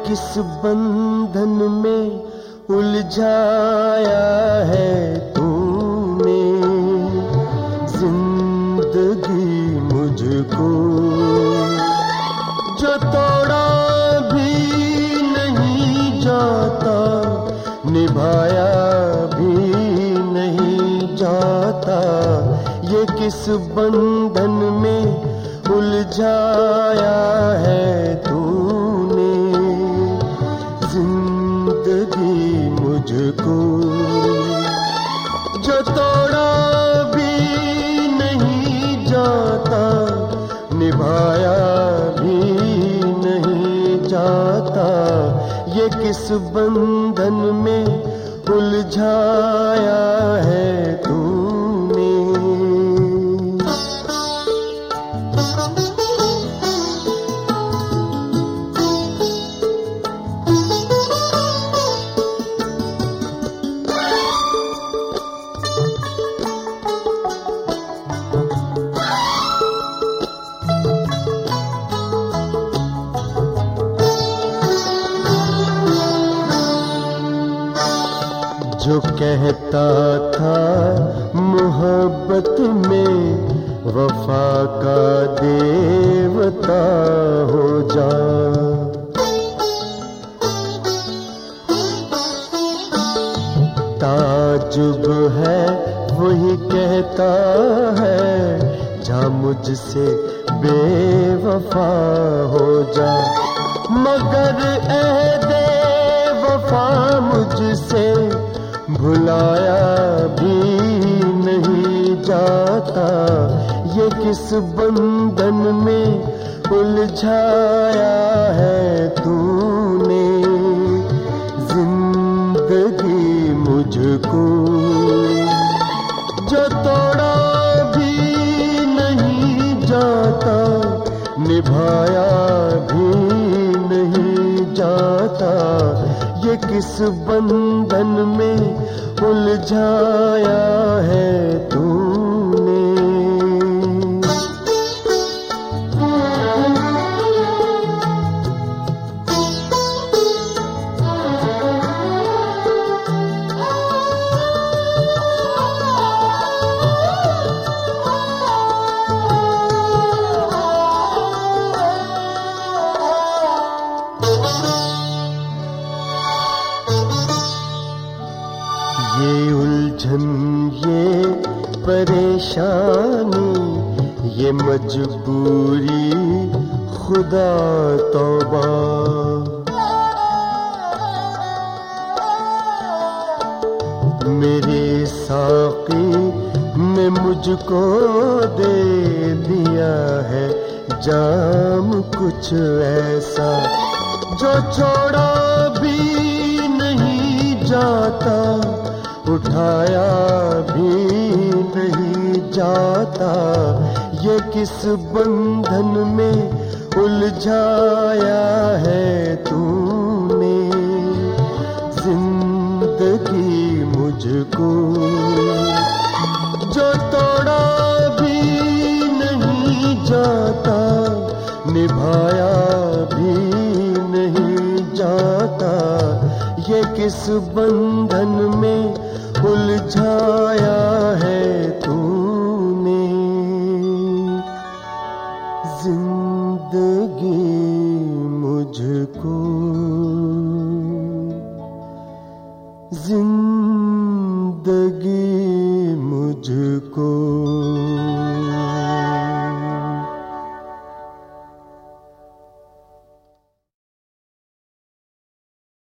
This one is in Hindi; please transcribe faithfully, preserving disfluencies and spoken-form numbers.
किस बंधन में उलझाया है तूने जिंदगी मुझको, जो तोड़ा भी नहीं जाता, निभाया भी नहीं जाता। ये किस बंधन में उलझाया है तूने जिंदगी मुझको, जो तोड़ा भी नहीं जाता, निभाया भी नहीं जाता। ये किस बंधन में उलझाया है तूने। जो कहता था मोहब्बत में वफा का देवता हो जा, ताजुब है वही कहता है जा मुझसे बेवफा हो जा। मगर ऐ वफा मुझसे भुलाया भी नहीं जाता। ये किस बंधन में उलझाया है तूने जिंदगी मुझको, जो तोड़ा भी नहीं जाता, निभाया भी नहीं जाता। ये किस बंधन में उलझाया है तूने। ये उलझन, ये परेशानी, ये मजबूरी, खुदा तौबा। मेरे साक़ी ने मुझको दे दिया है जाम कुछ ऐसा, जो छोड़ा भी नहीं जाता, उठाया भी नहीं जाता। ये किस बंधन में उलझाया है तूने जिंदगी मुझको, जो तोड़ा भी नहीं जाता, निभाया भी नहीं जाता। ये किस बंधन में उलझाया है तूने जिंदगी मुझको, जिंदगी मुझको।